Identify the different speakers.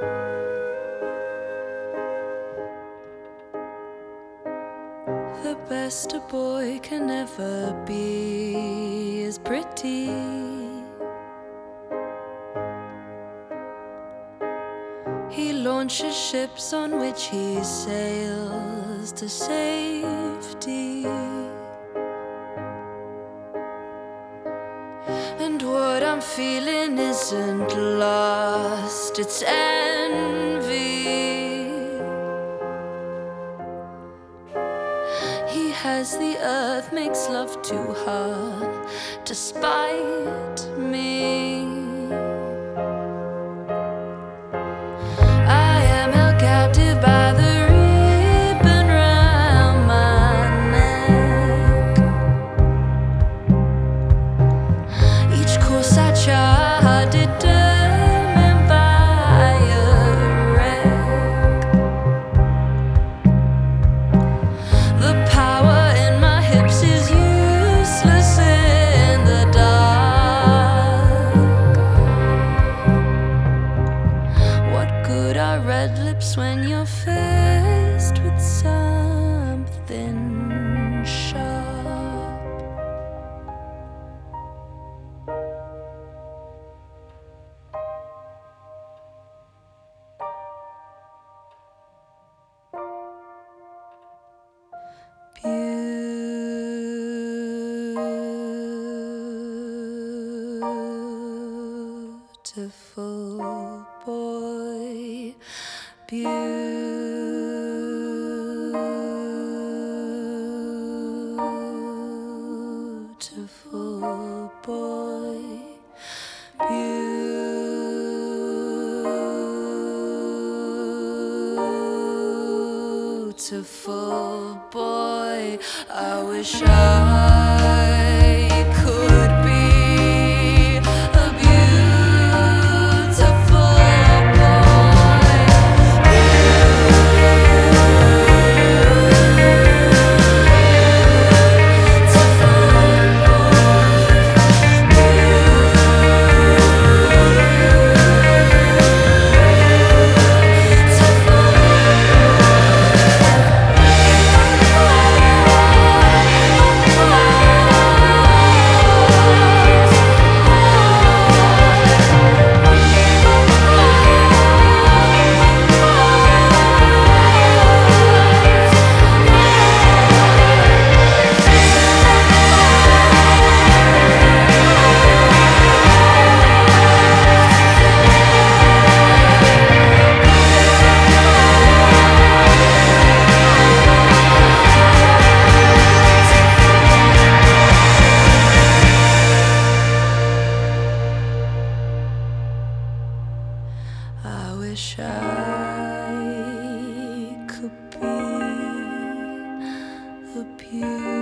Speaker 1: The best a boy can ever be is pretty. He launches ships on which he sails to safety. And what I'm feeling isn't lust, it's envy. He has the earth, makes love to her, despite me. I am held captive by the ribbon round my neck. Each course I chart determined by a wreck. The power in my hips is useless in the dark. What good are red lips when you're faced with something sharp? Beautiful boy, beautiful boy, beautiful boy. I wish I could be a beautiful boy. I wish I could be a beautiful